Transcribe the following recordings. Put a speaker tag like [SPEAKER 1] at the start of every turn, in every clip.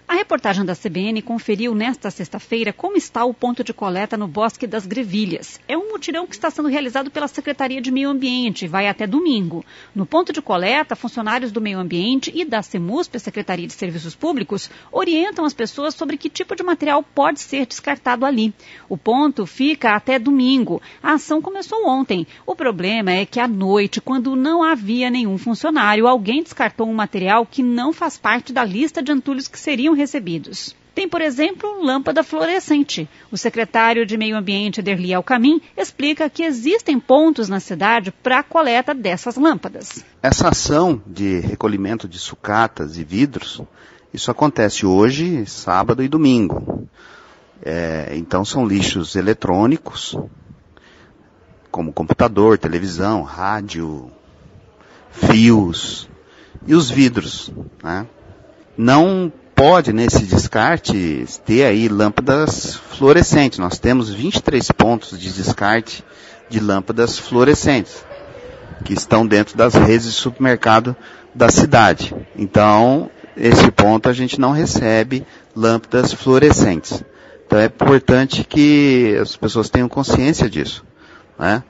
[SPEAKER 1] A reportagem da CBN conferiu nesta sexta-feira como está o ponto de coleta no Bosque das Grevilhas. É um mutirão que está sendo realizado pela Secretaria de Meio Ambiente e vai até domingo. No ponto de coleta, funcionários do Meio Ambiente e da CEMUSP, a Secretaria de Serviços Públicos, orientam as pessoas sobre que tipo de material pode ser descartado ali. O ponto fica até domingo. A ação começou ontem. O problema é que à noite, quando não havia nenhum funcionário, alguém descartou um material que não faz parte da lista de entulhos que seriam recebidos. Tem, por exemplo, lâmpada fluorescente. O secretário de Meio Ambiente, Ederli Alcamin, explica que existem pontos na cidade para a coleta dessas lâmpadas.
[SPEAKER 2] Essa ação de recolhimento de sucatas e vidros, isso acontece hoje, sábado e domingo. Então são lixos eletrônicos, como computador, televisão, rádio, fios e os vidros, né? Não pode, nesse descarte, ter aí lâmpadas fluorescentes. Nós temos 23 pontos de descarte de lâmpadas fluorescentes, que estão dentro das redes de supermercado da cidade. Então, esse ponto a gente não recebe lâmpadas fluorescentes. Então é importante que as pessoas tenham consciência disso, né?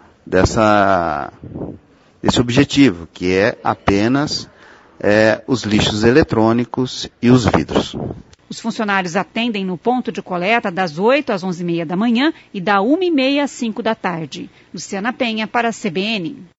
[SPEAKER 2] Desse objetivo, que é apenas os lixos eletrônicos e os vidros.
[SPEAKER 1] Os funcionários atendem no ponto de coleta das 8 às 11h30 da manhã e da 1h30 às 5 da tarde. Luciana Penha para a CBN.